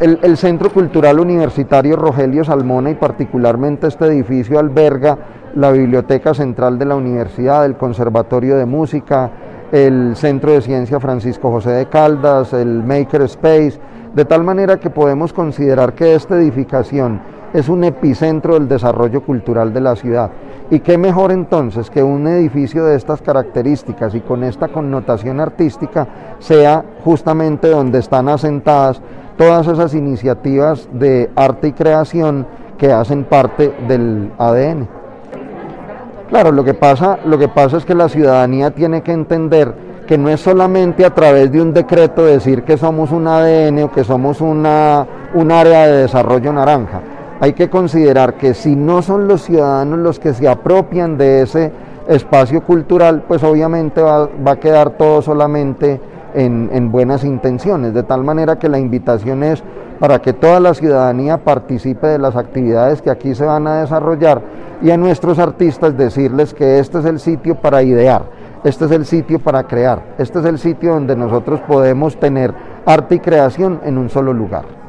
El Centro Cultural Universitario Rogelio Salmona y particularmente este edificio alberga la Biblioteca Central de la Universidad, el Conservatorio de Música, el Centro de Ciencia Francisco José de Caldas, el Maker Space, de tal manera que podemos considerar que esta edificación es un epicentro del desarrollo cultural de la ciudad. Y qué mejor entonces que un edificio de estas características y con esta connotación artística sea justamente donde están asentadas todas esas iniciativas de arte y creación que hacen parte del ADN. Claro, lo que pasa es que la ciudadanía tiene que entender que no es solamente a través de un decreto decir que somos un ADN o que somos un área de desarrollo naranja. Hay que considerar que si no son los ciudadanos los que se apropian de ese espacio cultural, pues obviamente va a quedar todo solamente en buenas intenciones, de tal manera que la invitación es para que toda la ciudadanía participe de las actividades que aquí se van a desarrollar y a nuestros artistas decirles que este es el sitio para idear, este es el sitio para crear, este es el sitio donde nosotros podemos tener arte y creación en un solo lugar.